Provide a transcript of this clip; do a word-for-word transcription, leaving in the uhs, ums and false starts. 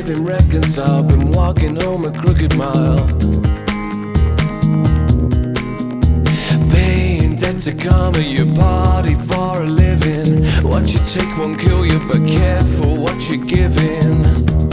living reconciled, been walking home a crooked mile. Paying debt to karma, your body for a living. What you take won't kill you, but careful what you're giving.